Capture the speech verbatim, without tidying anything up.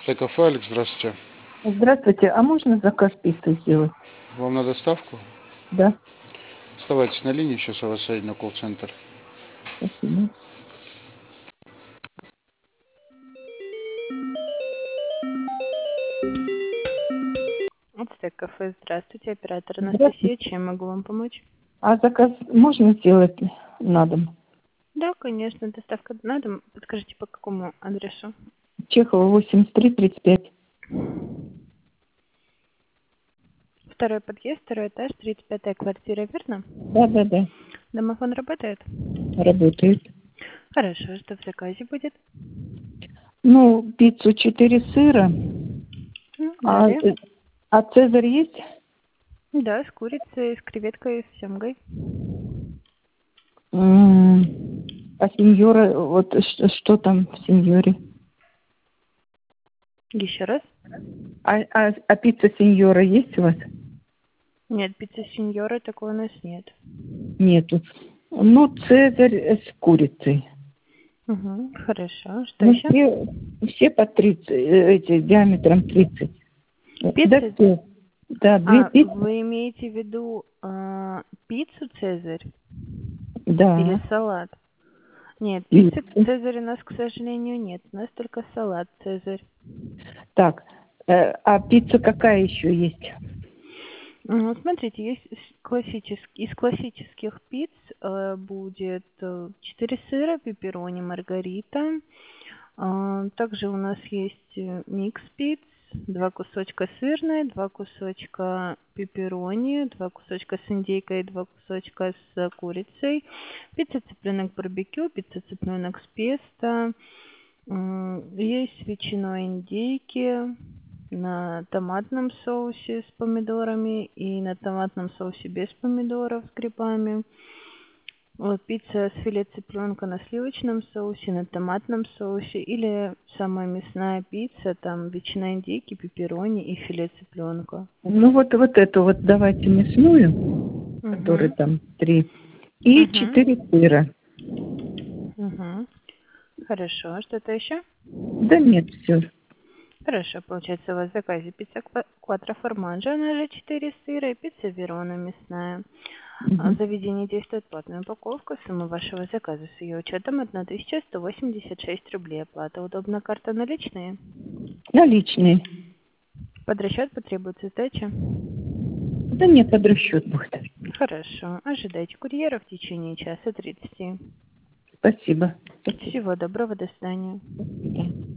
Т-кафе, Алекс, здравствуйте. Здравствуйте, а можно заказ пиццы сделать? Вам на доставку? Да, Оставайтесь на линии, сейчас я вас соединю на колл-центр. спасибо. Ацтек кафе, здравствуйте, оператор Здравствуйте. Анастасия, чем могу вам помочь? А заказ можно сделать на дом? Да, конечно, доставка на дом. Подскажите, по какому адресу? Чехова, восемьдесят три тридцать пять. Второй подъезд, второй этаж, тридцать пятая квартира, верно? Да, да, да, Домофон работает? работает. Хорошо, что в заказе будет? Ну, пиццу четыре сыра. М, А, Далее. э, а цезарь есть? Да, с курицей, с креветкой, с семгой. М, А сеньора, вот ш- что там в сеньоре? Еще раз? А, а, а пицца сеньора есть у вас? Нет, пицца сеньора такой у нас нет. Нету. Ну, цезарь э, с курицей. Угу, хорошо. Что Ну, еще? все, все по тридцать, э, эти, диаметром тридцать. Да, Пиццы? все. Да, две А, пиццы. вы имеете в виду а, пиццу Цезарь или Да. салат? Нет, пиццы Пиццы. Цезарь у нас, к сожалению, нет. У нас только салат Цезарь. Так, э, а пицца какая еще есть? Ну, смотрите, есть с- классический, из классических пиц э, будет э, четыре сыра, пепперони, маргарита. А, также у нас есть э, микс пиц, два кусочка сырной, два кусочка пепперони, два кусочка с индейкой, два кусочка с э, курицей, пицца цыпленок барбекю, пицца цыпленок с песто. М, Есть с ветчиной индейки на томатном соусе с помидорами и на томатном соусе без помидоров с грибами. Вот пицца с филе цыпленка на сливочном соусе, на томатном соусе или самая мясная пицца, там ветчина индейки, пепперони и филе цыпленка. Ну вот, вот эту вот давайте мясную, которая Угу. там три, и Угу. четыре сыра. Угу. Хорошо. Что-то еще? Да нет, все. Хорошо, получается у вас в заказе пицца ква- кватро формаджо, она же четыре сыра, и пицца верона мясная. А в заведении действует платная упаковка. Сумма вашего заказа с ее учетом тысяча сто восемьдесят шесть рублей. Оплата удобна, карта наличные. Наличные. Под расчет потребуется сдача. Да нет, под расчет будет. Хорошо. Ожидайте курьера в течение часа тридцати. Спасибо. Всего доброго, до свидания. До свидания.